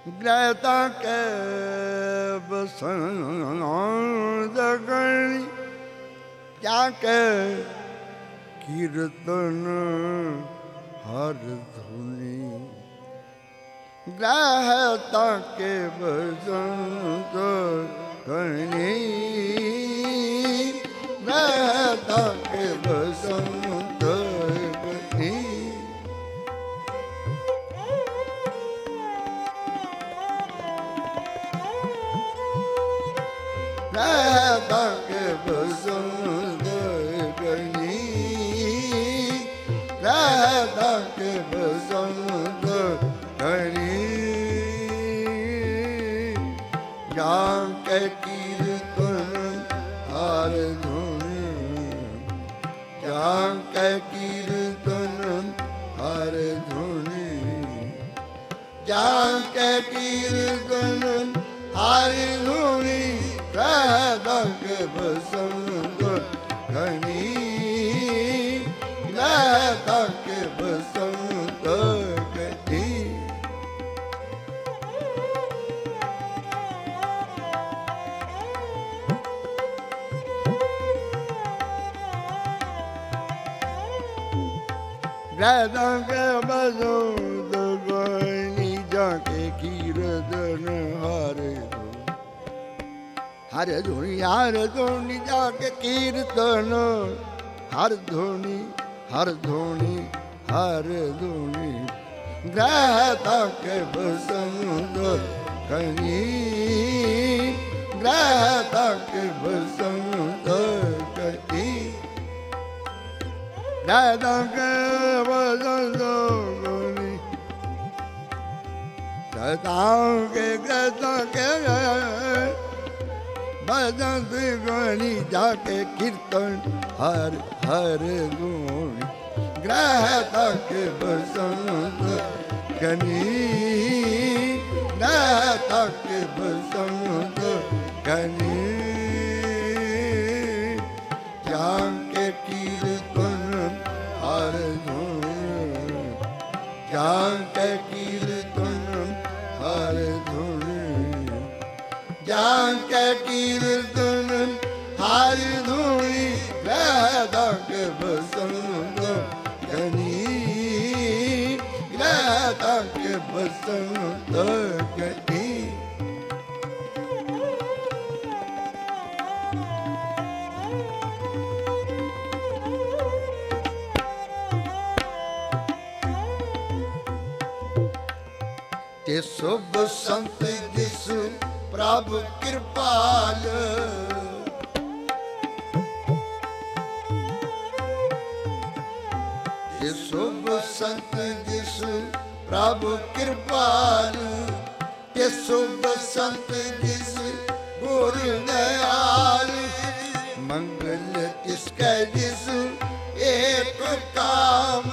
ਗ੍ਰਹਿ ਤਾਂ ਕੈ ਬਸੰਦ ਗਣੀ ਕਿਆ ਕੈ ਕੀਰਤਨ ਹਰ ਧੁਨੀ ਗ੍ਰਹਿ ਤਾਂ ਕੈ ਬਸੰਦ ਗਣੀ ਗ੍ਰਹਿ ਤਾਂ ਕੈ ਬਸੰਦ ਗਣੀ ਗ੍ਰਹਿ ਤਾਂ ਕੈ ਬਸੰਦ ਗਣੀ ਗ੍ਰਹਿ ਤਾਂ ਕੈ ਬਸੰਦ ਗਣੀ ਜਾਂ ਕੈ ਕੀਰਤਨ ਹਰ ਧੁਨੀ ਜਾਂ ਕੈ ਕੀਰਤਨ ਹਰ ਧੁਨੀ ਜਾਂ ਕੈ ਕੀਰਤਨ ਹਰ ਧੁਨੀ ਗ੍ਰਹਿ ਤਾਂ ਕੈ ਬਸੰਦ ਗਣੀ ਗ੍ਰਹਿ ਤਾਂ ਕੈ ਬਸੰਦ ਗਣੀ ਗ੍ਰਹਿ ਤਾਂ ਕੈ ਬਸੰਦ ਗਣੀ ਜਾਂ ਕੈ ਕੀਰਤਨ ਹਰ ਧੁਨੀ ਹਰ ਧੁਨੀ ਜਾ ਕੇ ਕੀਰਤਨ ਹਰ ਧੁਨੀ ਹਰ ਧੁਨੀ ਹਰ ਧੁਨੀ ਗ੍ਰਹਿ ਤਾਂ ਕੈ ਬਸੰਦ ਗਣੀ ਗ੍ਰਹਿ ਤਾਂ ਕੈ ਬਸੰਦ ਗਣੀ ਗ੍ਰਹਿ ਤਾਂ ਕੈ ਬਸੰਦ ਗਣੀ ਗ੍ਰਹਿ ਤਾਂ ਕੈ ਬਸੰਦ ਗਣੀ ਜਾ ਕੇ ਕੀਰਤਨ ਹਰ ਹਰ ਧੁਨੀ ਗ੍ਰਹਿ ਤਾਂ ਕੈ ਬਸੰਦ ਗਣੀ ਗ੍ਰਹਿ ਤਾਂ ਕੈ ਬਸੰਦ ਗਣੀ ਜਾਂ ਕੈ ਕੀਰਤਨ ਹਰ ਧੁਨੀ ਜਾਂ ਕੈ ਕੀਰਤਨ ਹਰ ਧੁਨੀ ਜਾਂ ਕੈ ਕੀਰਤਨ ਹਰ ਧੁਨੀ ਗ੍ਰਹਿ ਤਾਂ ਕੈ ਬਸੰਦ ਗਣੀ ਗ੍ਰਹਿ ਤਾਂ ਕੈ ਬਸੰਦ ਗਣੀ ਤੇ ਸੁਭ ਸੰਤ ਜਿਸ ਪ੍ਰਭ ਕਿਰਪਾਲ ਤੇ ਸੁਭ ਸੰਤ ਜਿਸ ਪ੍ਰਭ ਕਿਰਪਾਲ ਤੇ ਸੁਭ ਸੰਤ ਜਿਸ ਗੁਰ ਦਇਆਲ ਮੰਗਲ ਤਿਸ ਕੈ ਜਿਸ ਏਕ ਕਾਮ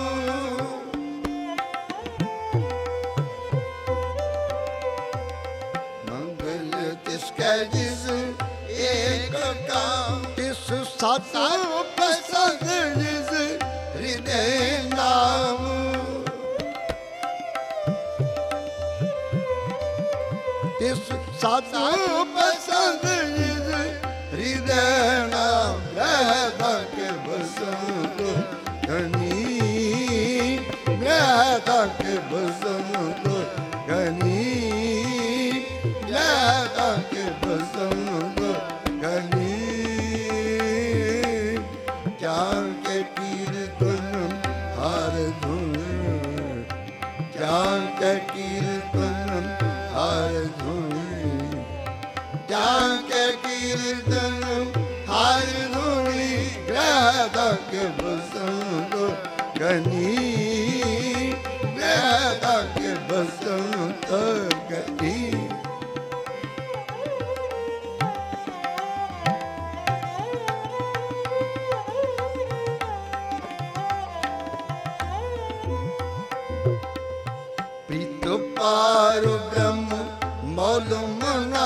ਜਿਸ ਏਕ ਕਾਮ ਤਿਸ ਸਤ ਪਸੰਦ ਜਿਸ ਹਿਰਦੈ ਨਾਮ ਤਿਸ ਸਤ ਪਸੰਦ ਜਿਸ ਹਿਰਦੈ ਨਾਮ ਗ੍ਰਹਿ ਤਾਂ ਕੈ ਬਸੰਦ ਗਣੀ ਗ੍ਰਹਿ ਤਾਂ ਕੈ ਬਸੰਦ ਗਣੀ ਗ੍ਰਹਿ ਤਾਂ ਕੈ ਬਸੰਦ ਗਣੀ ਜਾਂ ਕੈ ਕੀਰਤਨ ਹਰ ਧੁਨੀ ਜਾਂ ਕੈ ਕੀਰਤਨ ਹਰ ਧੁਨੀ ਜਾਂ ਕੈ ਕੀਰਤਨ ਹਰ ਧੁਨੀ ਗ੍ਰਹਿ ਤਾਂ ਕੈ ਬਸੰਦ ਗਣੀ ਗ੍ਰਹਿ ਤਾਂ ਕੈ ਬਸੰਦ ਗਣੀ ਪਾਰ ਬ੍ਰਹਮ ਮੌਲ ਮਨਾ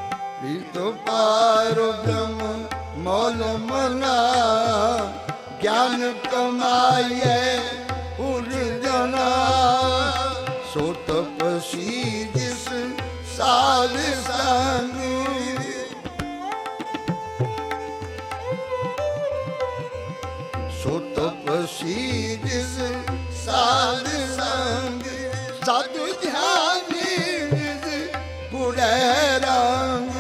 ਪ੍ਰੀਤੋ ਪਾਰ ਬ੍ਰਹਮ ਮੌਲ ਮਨਾ ਜਨ ਕਮਾਈਏ ਪੁਰ ਜਨਾ ਸੋ ਤਪਸੀ ਜਿਸ ਸਾਧ ਸੰਗ ਸੋ ਤਪਸੀ ਜਿਸ ਸਾਧ ਸੰਗ ਸਾਧੂ ਧਿਆਨੀ ਜਿਸ ਗੁਰੇ ਰੰਗ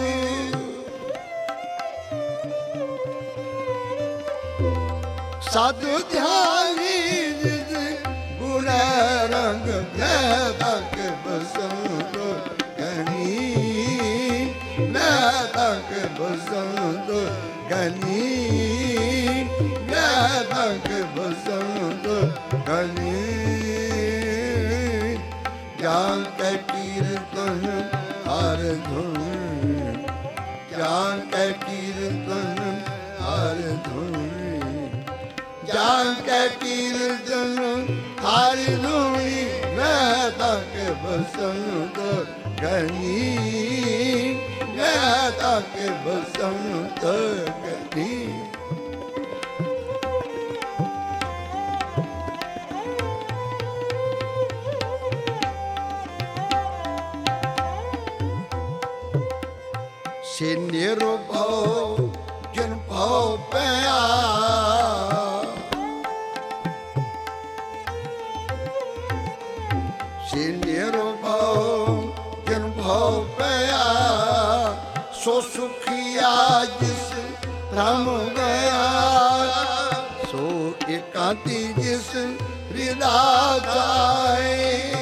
ਸਾਧੂ ਧਿਆਨੀ ਜਿਸ ਗੁਰੇ ਰੰਗ ਮੈਂ ਤੱਕ ਬਸੰਤ ਗਣੀ ਮੈਂ ਤੱਕ ਬਸੰਤ ਗਣੀ ਮੈਂ ਤੱਕ ਬਸੰਤ ਗਣੀ ਜਾਨ ਕੇ ਕੀਰਤਨ ਹਰ ਧੁਨ ਜਾਨ ਕੇ ਕੀਰਤਨ ਹਰ ਧੁਨ ਜਾਨ ਕੇ ਕੀਰਤਨ ਹਰ ਧੁਨੀ ਮੈਂ ਤੱਕ ਬਸੰਤ ਗਣੀ ਮੈਂ ਤੱਕ ਬਸੰਤ ਗਣੀ ਸੇ ਨਿਰਭਉ ਜਨ ਭਉ ਪਿਆ ਸੇ ਨਿਰਭਉ ਜਨ ਭਉ ਪਿਆ ਸੋ ਸੁਖੀਆ ਜਿਸ ਭ੍ਰਮ ਗਿਆ ਸੋ ਇਕਾਂਤੀ ਜਿਸ ਹ੍ਰਿਦਾ ਜਾਏ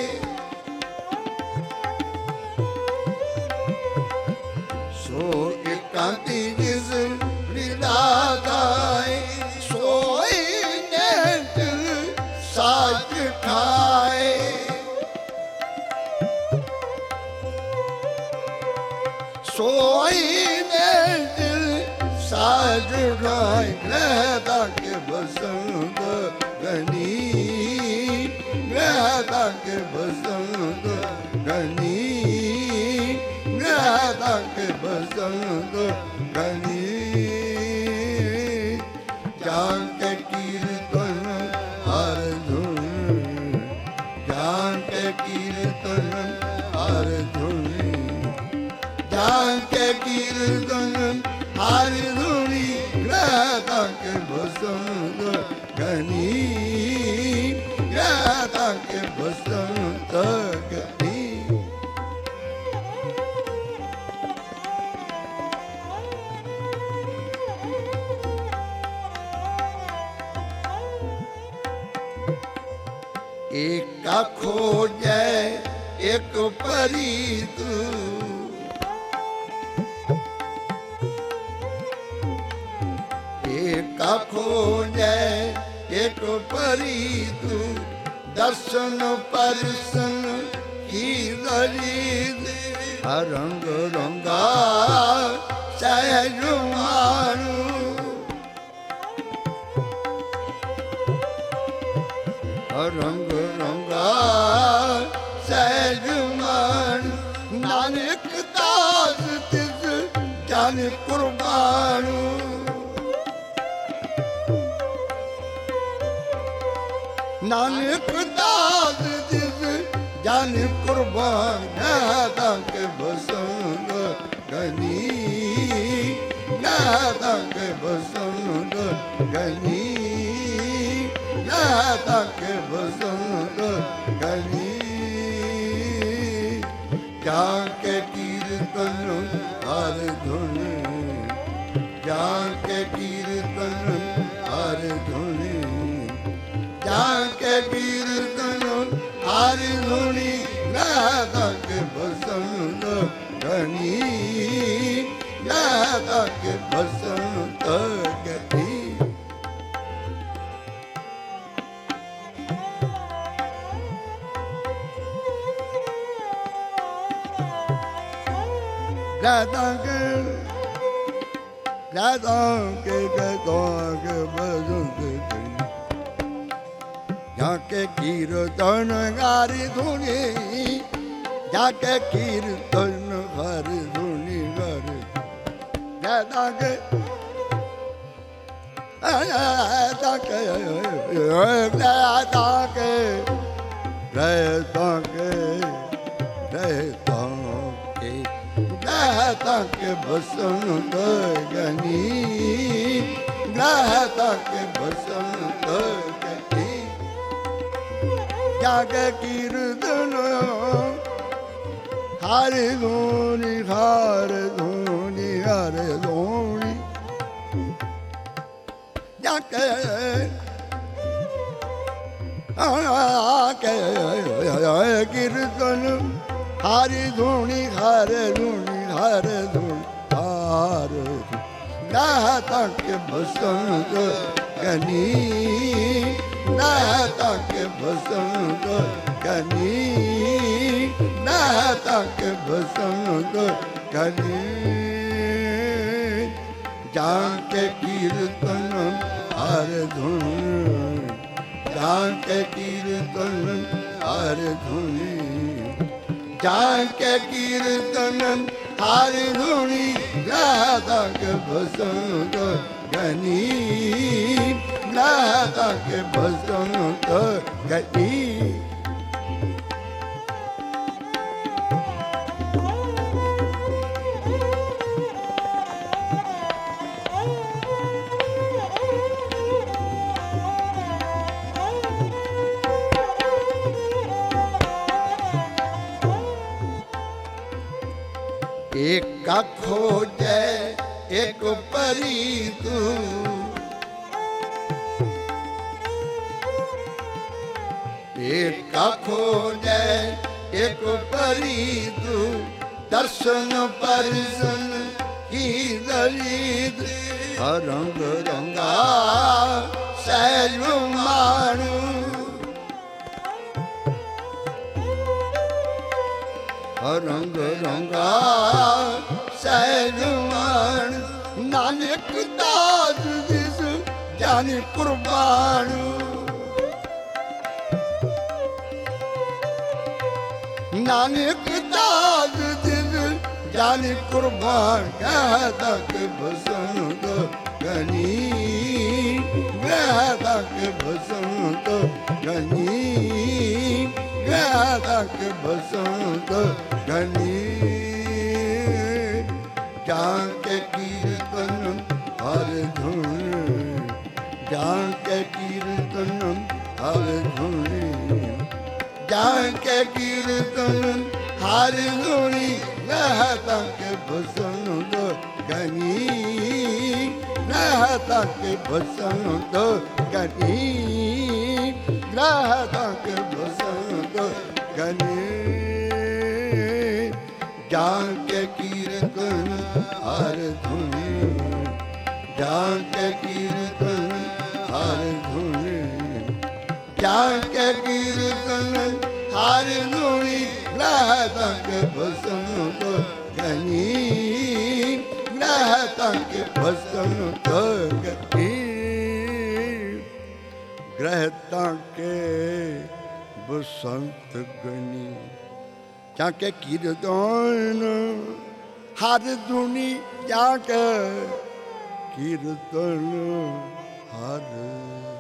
ਸੋ ਇਕਾਂਤੀ ਜਿਸ ਹ੍ਰਿਦਾ ਜਾਏ ਸੋਈ ਨੇਤ ਸਾਚ ਖਾਏ ਸੋਈ ਨੇਤ ਸਾਚ ਖਾਏ ਮੈਂ ਤੱਕ ਬਸੰਤ ਗਣੀ ਮੈਂ ਤੱਕ ਬਸੰਤ ਗਣੀ ਮੈਂ ਤੱਕ ਬਸੰਤ ਗਣੀ ਜਾਨ ਕੇ ਕੀਰਤਨ ਹਰ ਧੁਨ ਜਾਨ ਕੇ ਕੀਰਤਨ ਹਰ ਧੁਨ ਜਾਨ ਕੇ ਕੀਰਤਨ ਹਰ ਧੁਨੀ ਮੈਂ ਤੱਕ ਬਸੰਤ ਗਣੀ ਮੈਂ ਤੱਕ ਬਸੰਤ ਗਣੀ ਏਕਾ ਖੋਜੈ ਇੱਕ ਪਰੀਤ ਏਕਾ ਖੋਜੈ ਇੱਕ ਪਰੀਤ ਦਰਸ਼ਨ ਪਰਸਨ ਕੀ ਦਰੀਦ ਰੰਗ ਰੰਗਾ ਸਹਿਜ ਮਾਰੂ ਰੰਗ ਰੰਗਾ ਸਹਿਜ ਮਾਨ ਨਾਨਕ ਦਾਸ ਤਿਸ ਜਨ ਕੁਰਬਾਨੂ ਨਾਨਕ ਦਾਸ ਤਿਸ ਜਨ ਕੁਰਬਾਨ ਮੈਂ ਤੱਕ ਬਸੰਤ ਗਣੀ ਮੈਂ ਤੱਕ ਬਸੰਤ ਗਣੀ ਮੈਂ ਤੱਕ ਬਸੰਤ ਗਣੀ ਜਾਨ ਕੇ ਕੀਰਤਨ ਹਰ ਧੁਨ ਜਾਨ ਕੇ ਕੀਰਤਨ ਹਰ ਧੁਨ ਜਾਨ ਕੇ ਕੀਰਤਨ ਹਰ ਧੁਨੀ ਮੈਂ ਤੱਕ ਬਸੰਤ ਗਣੀ ਮੈਂ ਤੱਕ ਬਸੰਤ ਗਣੀ Radha ke bajante jaake kirtan gari dhuni jaake kirtan gari dhuni gari Radha ke ताके ताके रहता के रहता के रहता के बसंत गनी रहता के बसंत गनी जाके कीर्तन हारे धोनी हारे धोनी हारे धोनी जाके कीर्तन हारी धुनी हारे धुनी हारे धुनी हारे गाता के बसंत गनी गाता के बसंत गनी गाता के बसंत गनी जाके कीर्तन हारे धुनी जाके कीर्तन हर धुनी जाके कीर्तन हर धुनी राधा के बसंत गनी राधा के बसंत गनी एक का खोजे एक परी तू एक का खोजे एक परी तू दर्शन परसन की दलित रंग रंगा सहज मारू रंग रंगा सहजमान नानक दास जिस जाने कुर्बान नानक दास जिस जाने कुर्बान कहता के बसंत गनी कहता के बसंत गनी कहता के बसंत गनी जाके कीर्तन हर धुन जाके कीर्तन हर धुन जाके कीर्तन हर धुनी रहता के बसंत गनी रहता के बसंत गनी रहता के बसंत गनी जाके कीर्तन हर धुनी जाके कीर्तन हर धुनी जाके कीर्तन हर धुनी रहता के बसंत गनी रहता के बसंत गनी रहता के बसंत गनी जाके कीर्तन हर धुनी जाके कीर्तन हर